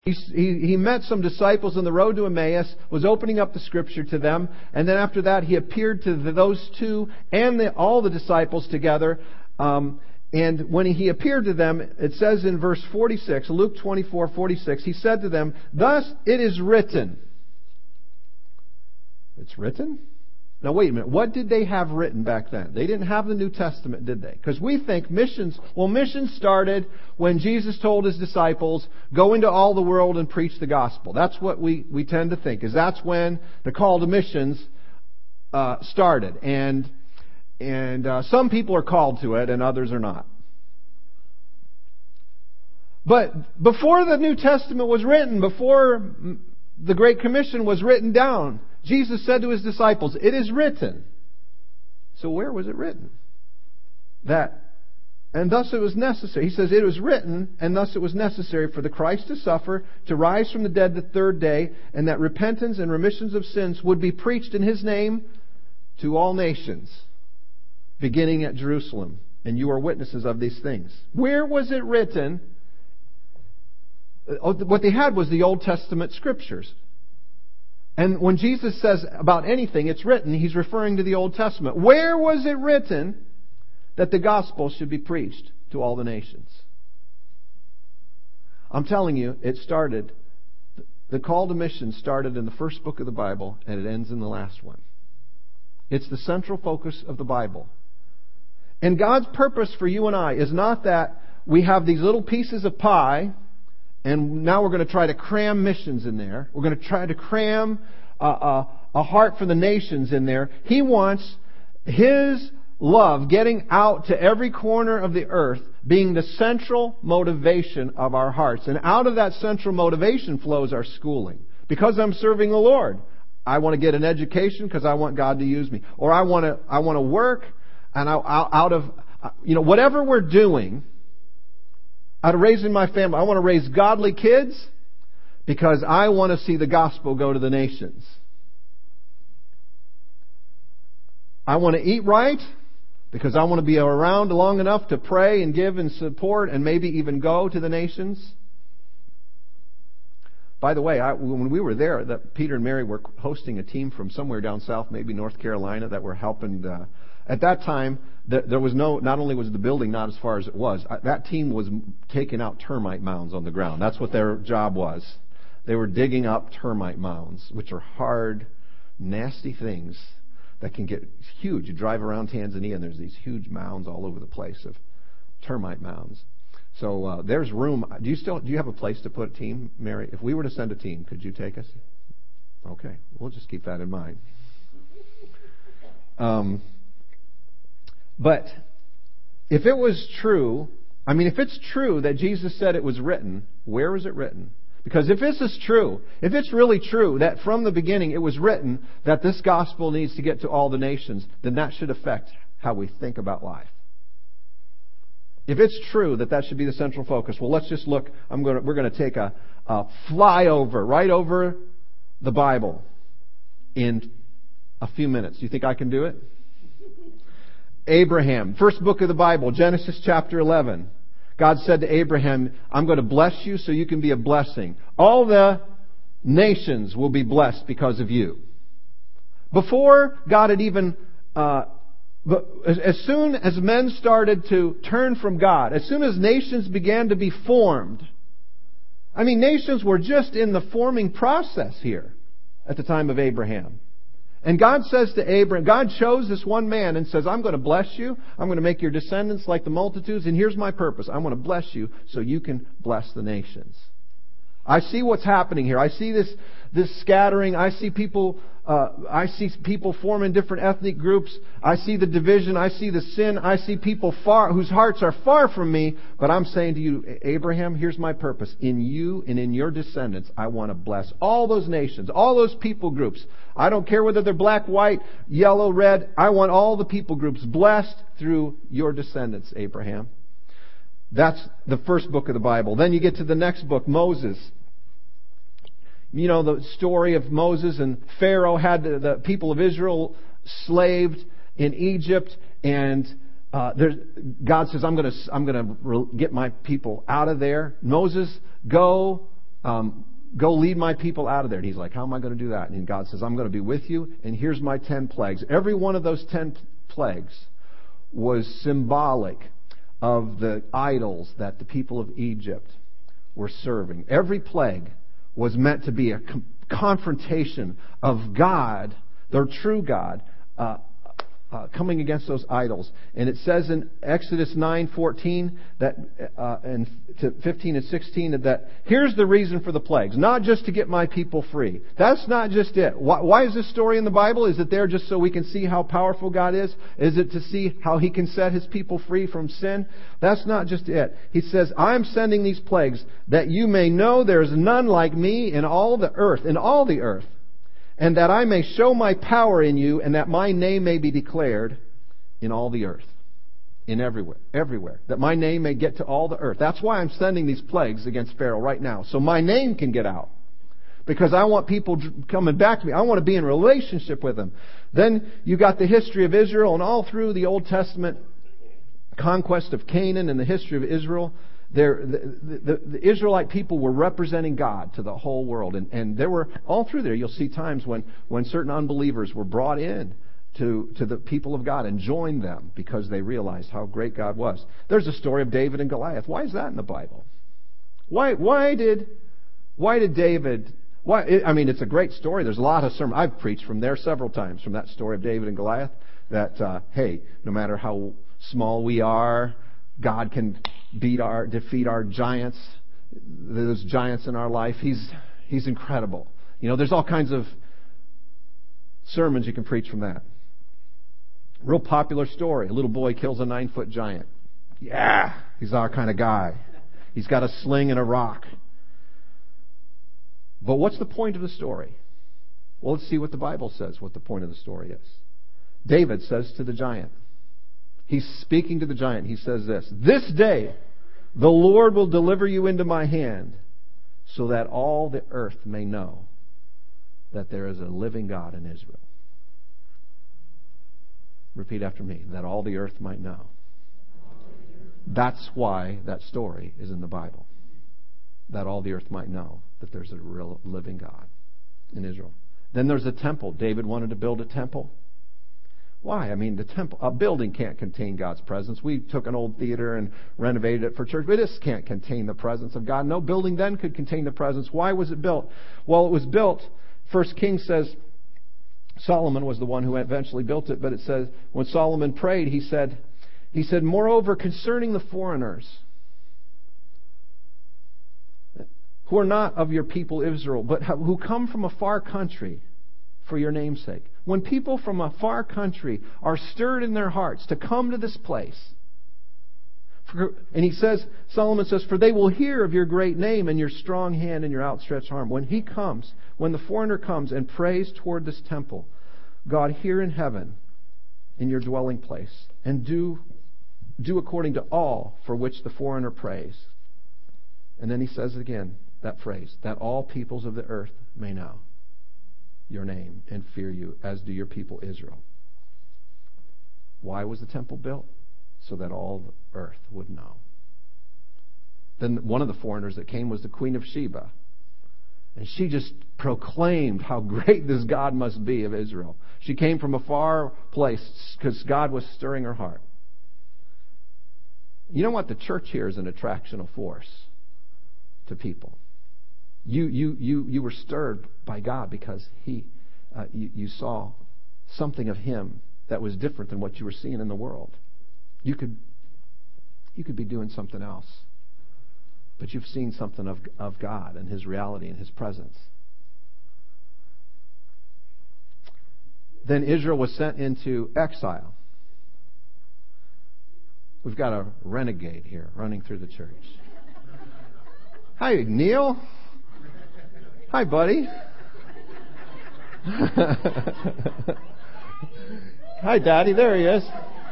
He met some disciples on the road to Emmaus, was opening up the Scripture to them, and then after that he appeared to those two and all the disciples together. And when he appeared to them, it says in verse 46, Luke 24:46, he said to them, "Thus it is written." It's written? Now wait a minute. What did they have written back then? They didn't have the New Testament, did they? Because we think missions started when Jesus told His disciples, go into all the world and preach the gospel. That's what we tend to think, is that's when the call to missions started. And some people are called to it and others are not. But before the New Testament was written, before the Great Commission was written down, Jesus said to His disciples, "It is written." So where was it written? And thus it was necessary. He says, "It was written, and thus it was necessary for the Christ to suffer, to rise from the dead the third day, and that repentance and remissions of sins would be preached in His name to all nations, beginning at Jerusalem. And you are witnesses of these things." Where was it written? What they had was the Old Testament Scriptures. And when Jesus says about anything, it's written, He's referring to the Old Testament. Where was it written that the gospel should be preached to all the nations? I'm telling you, it started, the call to mission started in the first book of the Bible, and it ends in the last one. It's the central focus of the Bible. And God's purpose for you and I is not that we have these little pieces of pie and now we're going to try to cram missions in there. We're going to try to cram a heart for the nations in there. He wants His love getting out to every corner of the earth being the central motivation of our hearts. And out of that central motivation flows our schooling. Because I'm serving the Lord, I want to get an education because I want God to use me. Or I want to work, and out of whatever we're doing, out of raising my family, I want to raise godly kids because I want to see the gospel go to the nations. I want to eat right because I want to be around long enough to pray and give and support and maybe even go to the nations. By the way, when we were there, Peter and Mary were hosting a team from somewhere down south, maybe North Carolina, that were helping. At that time, there was not only was the building not as far as it was, that team was taking out termite mounds on the ground. That's what their job was. They were digging up termite mounds, which are hard, nasty things that can get huge. You drive around Tanzania and there's these huge mounds all over the place of termite mounds. So there's room. Do you have a place to put a team, Mary? If we were to send a team, could you take us? Okay, we'll just keep that in mind. But if it was true, if it's true that Jesus said it was written, where is it written? Because if this is true, if it's really true that from the beginning it was written that this gospel needs to get to all the nations, then that should affect how we think about life. If it's true that should be the central focus, well, let's just look. We're going to take a flyover right over the Bible in a few minutes. Do you think I can do it? Abraham, first book of the Bible, Genesis chapter 11. God said to Abraham, "I'm going to bless you so you can be a blessing. All the nations will be blessed because of you." Before God had even... But as soon as men started to turn from God, as soon as nations began to be formed, nations were just in the forming process here at the time of Abraham. And God says to Abraham, God chose this one man and says, "I'm going to bless you. I'm going to make your descendants like the multitudes. And here's my purpose. I want to bless you so you can bless the nations." I see what's happening here. I see this scattering. I see people forming different ethnic groups. I see the division. I see the sin. I see people whose hearts are far from me. But I'm saying to you, Abraham, here's my purpose. In you and in your descendants, I want to bless all those nations, all those people groups. I don't care whether they're black, white, yellow, red. I want all the people groups blessed through your descendants, Abraham. That's the first book of the Bible. Then you get to the next book, Moses. You know the story of Moses, and Pharaoh had the people of Israel slaved in Egypt, and God says, I'm going to get my people out of there. Moses, go go lead my people out of there. And he's like, how am I going to do that? And God says, I'm going to be with you, and here's my 10 plagues. Every one of those 10 plagues was symbolic of the idols that the people of Egypt were serving. Every plague was meant to be a confrontation of God, their true God, coming against those idols. And it says in Exodus 9:14 that and to 15 and 16 that here's the reason for the plagues, not just to get my people free. That's not just it. Why is this story in the Bible? Is it there just so we can see how powerful God is? Is it to see how He can set His people free from sin? That's not just it. He says, I'm sending these plagues that you may know there is none like me in all the earth, and that I may show my power in you, and that my name may be declared in all the earth. In everywhere. That my name may get to all the earth. That's why I'm sending these plagues against Pharaoh right now. So my name can get out. Because I want people coming back to me. I want to be in relationship with them. Then you got the history of Israel, and all through the Old Testament conquest of Canaan and the history of Israel, the Israelite people were representing God to the whole world. And there were, all through there, you'll see times when certain unbelievers were brought in to the people of God and joined them because they realized how great God was. There's a story of David and Goliath. Why is that in the Bible? Why did David... I mean, it's a great story. There's a lot of sermons. I've preached from there several times, from that story of David and Goliath, that, hey, no matter how small we are, God can defeat our giants, those giants in our life. He's incredible. You know, there's all kinds of sermons you can preach from that. Real popular story. A little boy kills a 9-foot giant. Yeah, he's our kind of guy. He's got a sling and a rock. But what's the point of the story? Well, let's see what the Bible says, what the point of the story is. David says to the giant, he's speaking to the giant. He says this day the Lord will deliver you into my hand, so that all the earth may know that there is a living God in Israel. Repeat after me. That all the earth might know. That's why that story is in the Bible. That all the earth might know that there's a real living God in Israel. Then there's a temple. David wanted to build a temple. Why? I mean, a building can't contain God's presence. We took an old theater and renovated it for church, but this can't contain the presence of God. No building then could contain the presence. Why was it built? Well, it was built, 1 Kings says, Solomon was the one who eventually built it, but it says, when Solomon prayed, he said, moreover, concerning the foreigners who are not of your people Israel, but who come from a far country for your name's sake. When people from a far country are stirred in their hearts to come to this place, and he says, Solomon says, for they will hear of your great name and your strong hand and your outstretched arm. When the foreigner comes and prays toward this temple, God, hear in heaven in your dwelling place, and do according to all for which the foreigner prays. And then he says again, that phrase, that all peoples of the earth may know your name and fear you, as do your people Israel. Why was the temple built? So that all the earth would know. Then one of the foreigners that came was the Queen of Sheba. And she just proclaimed how great this God must be of Israel. She came from a far place because God was stirring her heart. You know what? The church here is an attractional force to people. You were stirred by God because you saw something of Him that was different than what you were seeing in the world. You could be doing something else, but you've seen something of God and His reality and His presence. Then Israel was sent into exile. We've got a renegade here running through the church. Hi, Neil. Hi, buddy. Hi, Daddy. There he is.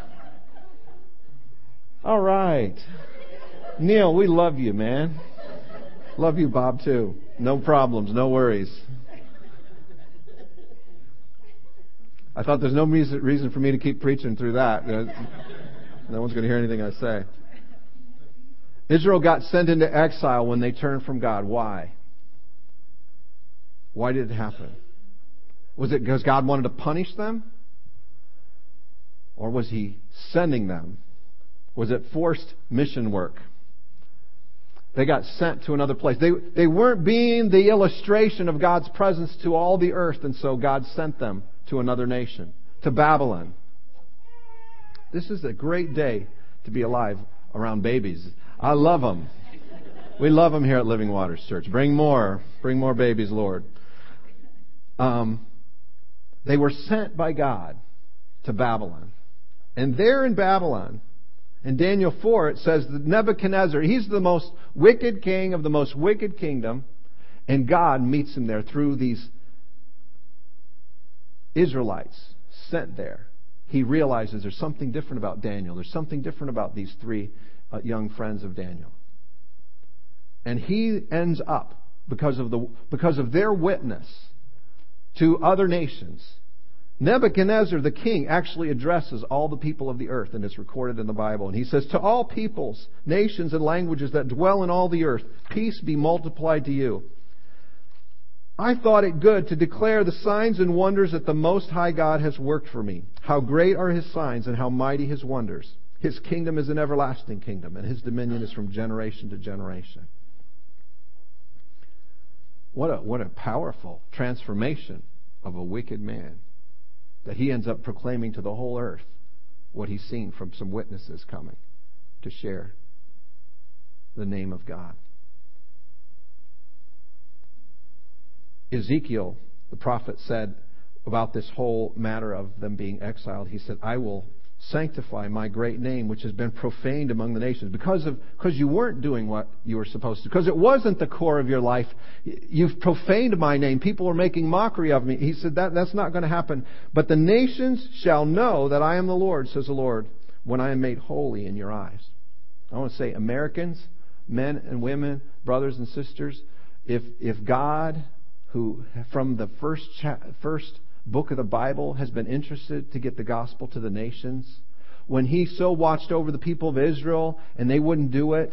All right. Neil, we love you, man. Love you, Bob, too. No problems, no worries. I thought there's no reason for me to keep preaching through that. No one's going to hear anything I say. Israel got sent into exile when they turned from God. Why? Why did it happen? Was it because God wanted to punish them? Or was He sending them? Was it forced mission work? They got sent to another place. They weren't being the illustration of God's presence to all the earth, and so God sent them to another nation, to Babylon. This is a great day to be alive around babies. I love them. We love them here at Living Waters Church. Bring more babies, Lord. They were sent by God to Babylon. And there in Babylon, in Daniel 4, it says that Nebuchadnezzar, he's the most wicked king of the most wicked kingdom, and God meets him there through these Israelites sent there. He realizes there's something different about Daniel. There's something different about these three young friends of Daniel. And he ends up, because of their witness to other nations, Nebuchadnezzar, the king, actually addresses all the people of the earth, and it's recorded in the Bible. And he says, "To all peoples, nations, and languages that dwell in all the earth, peace be multiplied to you. I thought it good to declare the signs and wonders that the Most High God has worked for me. How great are His signs and how mighty His wonders. His kingdom is an everlasting kingdom, and His dominion is from generation to generation." What a powerful transformation of a wicked man, that he ends up proclaiming to the whole earth what he's seen from some witnesses coming to share the name of God. Ezekiel, the prophet, said about this whole matter of them being exiled, he said, "I will sanctify my great name, which has been profaned among the nations," because you weren't doing what you were supposed to, because it wasn't the core of your life. You've profaned my name. People are making mockery of me. He said that's not going to happen. "But the nations shall know that I am the Lord, says the Lord, when I am made holy in your eyes." I want to say, Americans, men and women, brothers and sisters, if God, who from the first book of the Bible has been interested to get the gospel to the nations, when He so watched over the people of Israel and they wouldn't do it,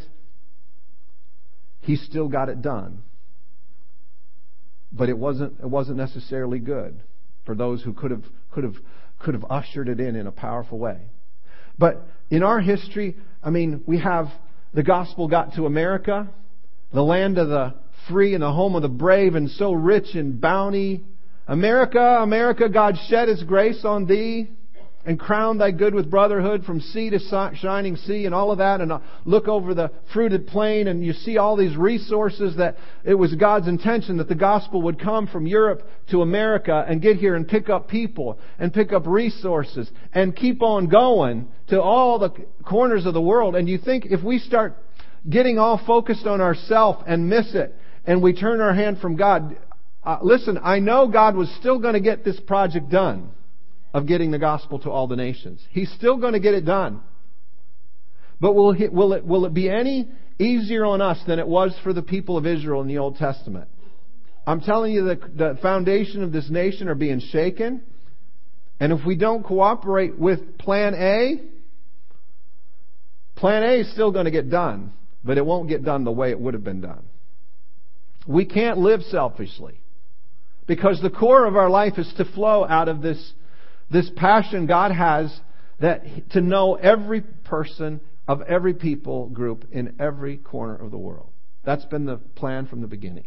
He still got it done. But it wasn't necessarily good for those who could have ushered it in a powerful way. But in our history, we have the gospel got to America, the land of the free and the home of the brave, and so rich in bounty. America, America, God shed His grace on thee and crowned thy good with brotherhood from sea to shining sea and all of that. And look over the fruited plain and you see all these resources, that it was God's intention that the gospel would come from Europe to America and get here and pick up people and pick up resources and keep on going to all the corners of the world. And you think if we start getting all focused on ourselves and miss it and we turn our hand from God, listen, I know God was still going to get this project done of getting the gospel to all the nations. He's still going to get it done. But will it be any easier on us than it was for the people of Israel in the Old Testament? I'm telling you that the foundation of this nation are being shaken. And if we don't cooperate with Plan A is still going to get done. But it won't get done the way it would have been done. We can't live selfishly, because the core of our life is to flow out of this passion God has, that to know every person of every people group in every corner of the world. That's been the plan from the beginning.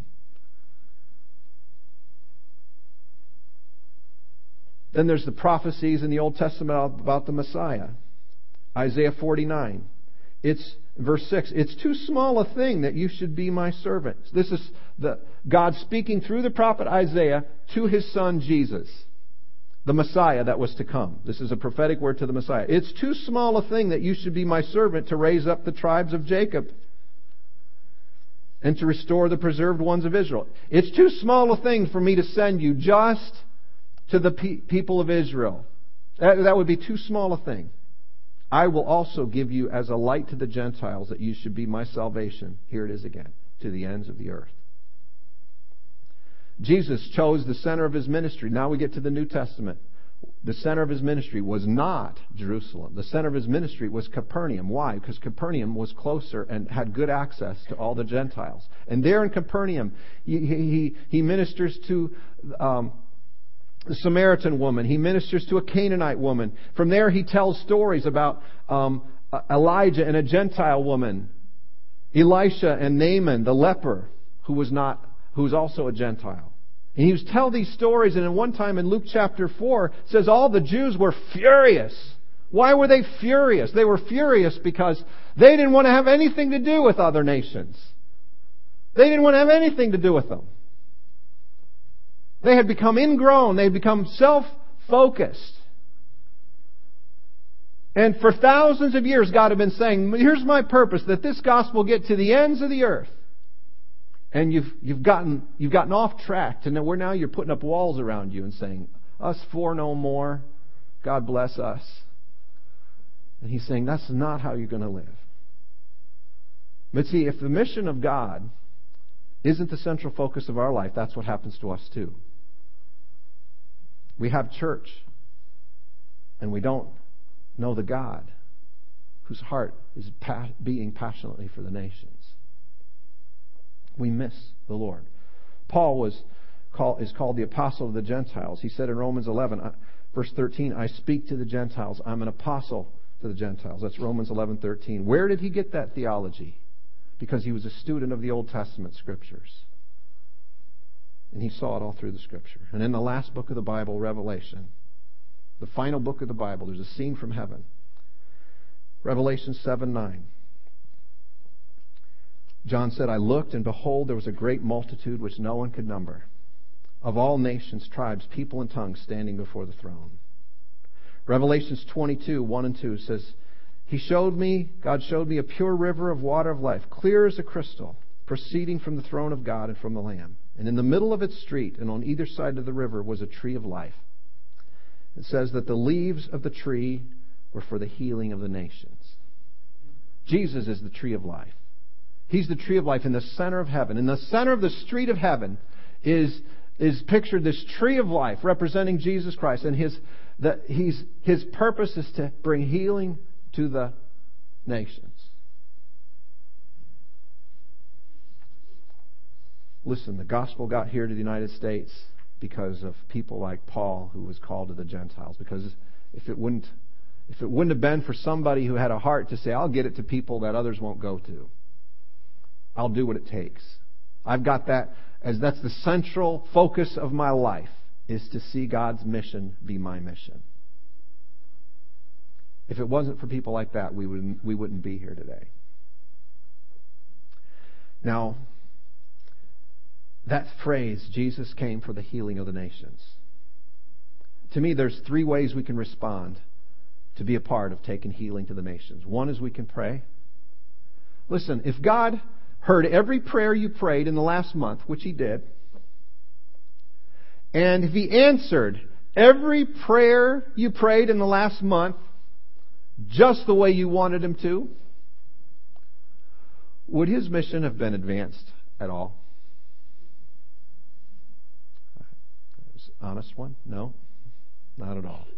Then there's the prophecies in the Old Testament about the Messiah. Isaiah 49. It's verse 6. "It's too small a thing that you should be my servants." This is God speaking through the prophet Isaiah to His Son Jesus, the Messiah that was to come. This is a prophetic word to the Messiah. "It's too small a thing that you should be my servant to raise up the tribes of Jacob and to restore the preserved ones of Israel." It's too small a thing for me to send you just to the people of Israel. That would be too small a thing. "I will also give you as a light to the Gentiles, that you should be my salvation." Here it is again. "To the ends of the earth." Jesus chose the center of His ministry. Now we get to the New Testament. The center of his ministry was not Jerusalem. The center of his ministry was Capernaum. Why? Because Capernaum was closer and had good access to all the Gentiles. And there in Capernaum, he ministers to the Samaritan woman. He ministers to a Canaanite woman. From there, he tells stories about Elijah and a Gentile woman, Elisha and Naaman, the leper, who was also a Gentile. And he would tell these stories, and in one time in Luke chapter 4, it says all the Jews were furious. Why were they furious? They were furious because they didn't want to have anything to do with other nations. They didn't want to have anything to do with them. They had become ingrown. They had become self-focused. And for thousands of years, God had been saying, here's my purpose, that this gospel get to the ends of the earth. And you've gotten off track to where now you're putting up walls around you and saying, us four no more. God bless us. And He's saying, that's not how you're going to live. But see, if the mission of God isn't the central focus of our life, that's what happens to us too. We have church, and we don't know the God whose heart is beating passionately for the nations. We miss the Lord. Paul is called the apostle of the Gentiles. He said in Romans 11, verse 13, I speak to the Gentiles. I'm an apostle to the Gentiles. That's Romans 11:13. Where did he get that theology? Because he was a student of the Old Testament Scriptures. And he saw it all through the Scripture. And in the last book of the Bible, Revelation, the final book of the Bible, there's a scene from heaven. Revelation 7:9. John said, I looked, and behold, there was a great multitude which no one could number, of all nations, tribes, people, and tongues, standing before the throne. Revelations 22:1-2 says, God showed me a pure river of water of life, clear as a crystal, proceeding from the throne of God and from the Lamb. And in the middle of its street, and on either side of the river, was a tree of life. It says that the leaves of the tree were for the healing of the nations. Jesus is the tree of life. He's the tree of life in the center of heaven. In the center of the street of heaven is pictured this tree of life representing Jesus Christ. And his purpose is to bring healing to the nations. Listen, the gospel got here to the United States because of people like Paul, who was called to the Gentiles. Because if it wouldn't have been for somebody who had a heart to say, I'll get it to people that others won't go to, I'll do what it takes. I've got that as that's the central focus of my life, is to see God's mission be my mission. If it wasn't for people like that, we wouldn't be here today. Now, that phrase, Jesus came for the healing of the nations. To me, there's three ways we can respond to be a part of taking healing to the nations. One is we can pray. Listen, if God heard every prayer you prayed in the last month, which He did, and if He answered every prayer you prayed in the last month just the way you wanted Him to, would His mission have been advanced at all? Honest one? No, not at all.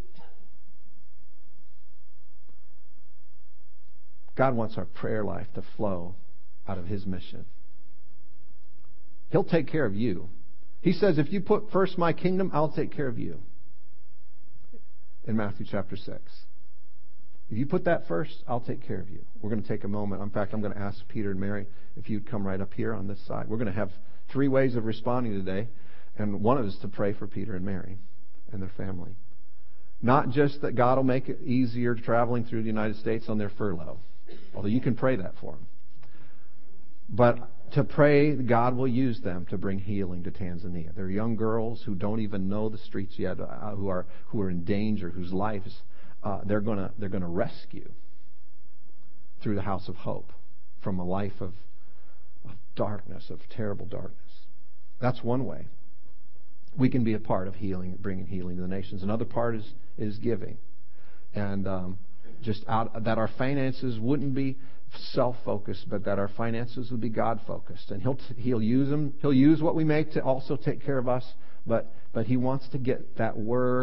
God wants our prayer life to flow out of His mission. He'll take care of you. He says, if you put first my kingdom, I'll take care of you. In Matthew chapter 6. If you put that first, I'll take care of you. We're going to take a moment. In fact, I'm going to ask Peter and Mary if you'd come right up here on this side. We're going to have three ways of responding today. And one is to pray for Peter and Mary and their family. Not just that God will make it easier traveling through the United States on their furlough, although you can pray that for them. But to pray God will use them to bring healing to Tanzania. There are young girls who don't even know the streets yet, who are in danger, whose lives they're going to rescue through the House of Hope from a life of darkness, of terrible darkness. That's one way. We can be a part of healing, bringing healing to the nations. Another part is giving, and that our finances wouldn't be self-focused, but that our finances would be God-focused. And He'll use them. He'll use what we make to also take care of us. But He wants to get that word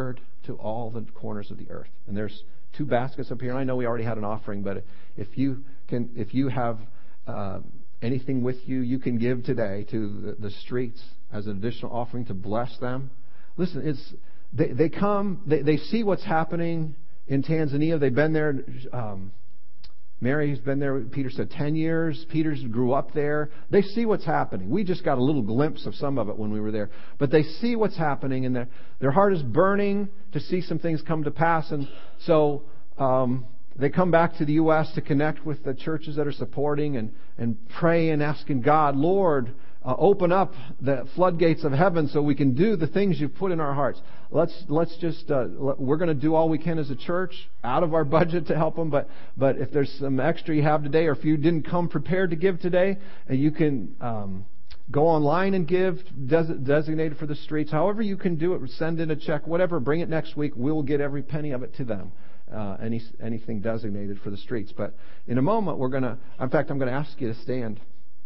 to all the corners of the earth. And there's 2 baskets up here. And I know we already had an offering, but if you have anything with you, you can give today to the streets as an additional offering to bless them. Listen, they come, they see what's happening in Tanzania. They've been there. Mary's been there, Peter said, 10 years. Peter grew up there. They see what's happening. We just got a little glimpse of some of it when we were there. But they see what's happening, and their heart is burning to see some things come to pass. And so they come back to the U.S. to connect with the churches that are supporting and pray and asking God, Lord, open up the floodgates of heaven so we can do the things you've put in our hearts. Let's just we're going to do all we can as a church out of our budget to help them. But if there's some extra you have today, or if you didn't come prepared to give today, and you can go online and give designated for the streets. However you can do it, send in a check, whatever. Bring it next week. We'll get every penny of it to them. Anything designated for the streets. But in a moment, I'm going to ask you to stand.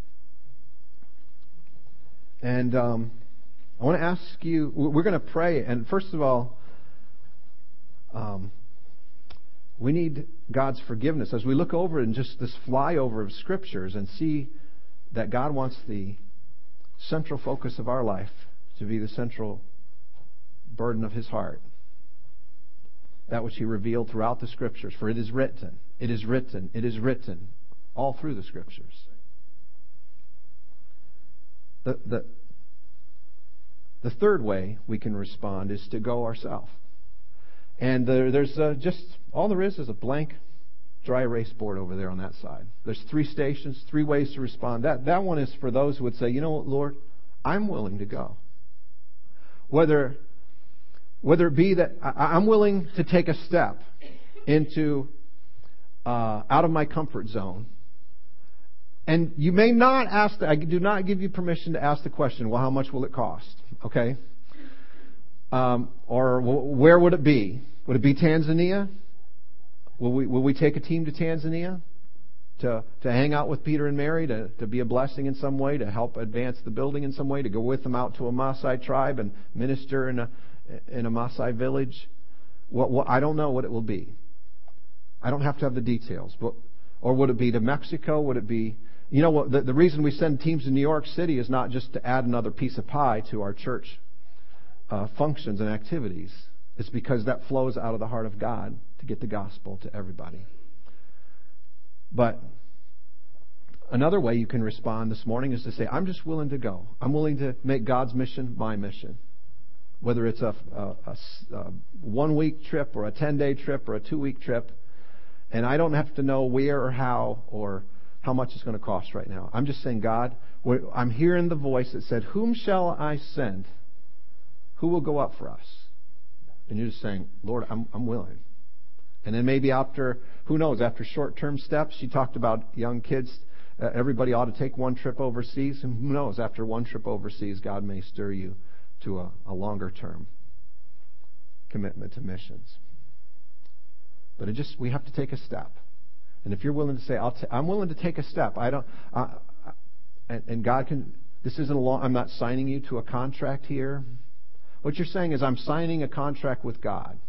And I want to ask you, we're going to pray. And first of all, we need God's forgiveness. As we look over in just this flyover of Scriptures and see that God wants the central focus of our life to be the central burden of His heart. That which He revealed throughout the Scriptures. For it is written, it is written, it is written, all through the Scriptures. The third way we can respond is to go ourselves. And there's just, all there is a blank dry erase board over there on that side. There's 3 stations, 3 ways to respond. That one is for those who would say, you know what, Lord, I'm willing to go. Whether it be that I'm willing to take a step into out of my comfort zone. And you may not ask, I do not give you permission to ask the question, well, how much will it cost? Okay? Or where would it be? Would it be Tanzania? Will we take a team to Tanzania to hang out with Peter and Mary, to be a blessing in some way, to help advance the building in some way, to go with them out to a Maasai tribe and minister in a Maasai village? I don't know what it will be. I don't have to have the details. Or would it be to Mexico? Would it be... You know what? The reason we send teams to New York City is not just to add another piece of pie to our church functions and activities. It's because that flows out of the heart of God to get the gospel to everybody. But another way you can respond this morning is to say, I'm just willing to go. I'm willing to make God's mission my mission. Whether it's a 1-week trip or a 10-day trip or a 2-week trip. And I don't have to know where or how or how much it's going to cost right now. I'm just saying, God, I'm hearing the voice that said, whom shall I send? Who will go up for us? And you're just saying, Lord, I'm willing. And then maybe after, who knows, after short-term steps, she talked about young kids. Everybody ought to take 1 trip overseas. And who knows, after 1 trip overseas, God may stir you to a longer-term commitment to missions. But we have to take a step. And if you're willing to say, I'm willing to take a step. And God can, this isn't I'm not signing you to a contract here. What you're saying is, I'm signing a contract with God.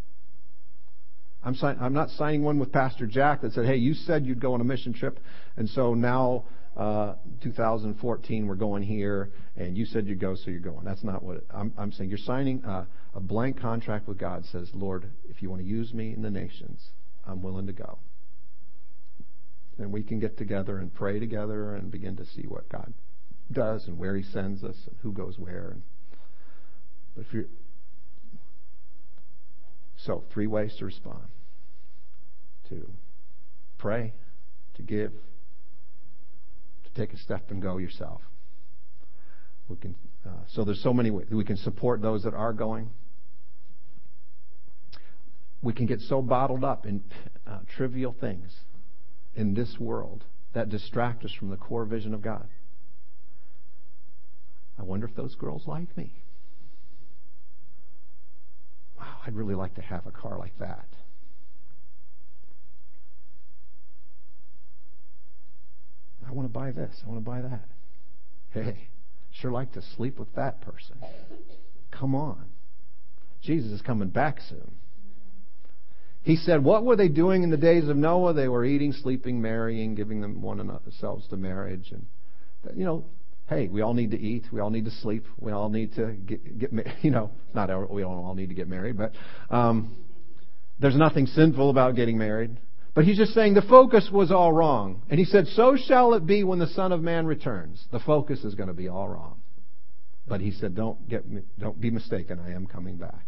I'm not signing one with Pastor Jack that said, hey, you said you'd go on a mission trip, and so now 2014 we're going here, and you said you'd go, so you're going. That's not what I'm saying. You're signing a blank contract with God that says, Lord, if you want to use me in the nations, I'm willing to go. And we can get together and pray together and begin to see what God does and where He sends us and who goes where. But if you're... So, 3 ways to respond. To pray, to give, to take a step and go yourself. We can. So there's so many ways. We can support those that are going. We can get so bottled up in trivial things in this world that distract us from the core vision of God. I wonder if those girls like me. Wow, I'd really like to have a car like that. I want to buy this. I want to buy that. Hey, sure like to sleep with that person. Come on. Jesus is coming back soon. He said, what were they doing in the days of Noah? They were eating, sleeping, marrying, giving them one themselves to marriage. And, hey, we all need to eat. We all need to sleep. We all need to get not we all need to get married, but there's nothing sinful about getting married. But he's just saying the focus was all wrong. And he said, so shall it be when the Son of Man returns. The focus is going to be all wrong. But he said, don't be mistaken. I am coming back.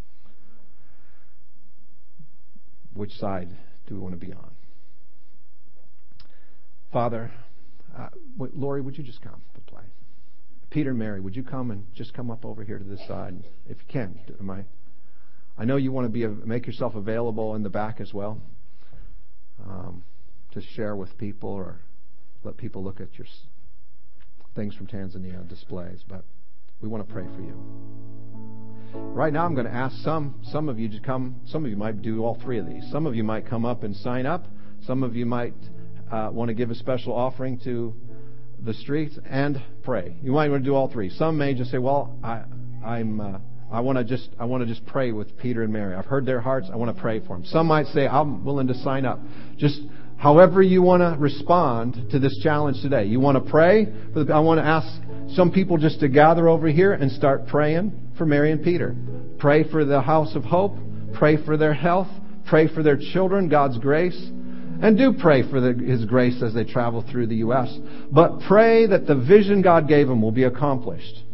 Which side do we want to be on? Father, Lori, would you just come to play? Peter and Mary, would you come and just come up over here to this side? If you can. I know you want to make yourself available in the back as well, to share with people or let people look at your things from Tanzania displays. But we want to pray for you. Right now I'm going to ask some of you to come. Some of you might do all three of these. Some of you might come up and sign up. Some of you might want to give a special offering to the streets and pray. You might want to do all three. Some may just say, well, I want to just pray with Peter and Mary. I've heard their hearts. I want to pray for them. Some might say, I'm willing to sign up. Just however you want to respond to this challenge today. You want to pray? I want to ask some people just to gather over here and start praying for Mary and Peter. Pray for the House of Hope. Pray for their health. Pray for their children, God's grace. And do pray for His grace as they travel through the U.S. But pray that the vision God gave them will be accomplished.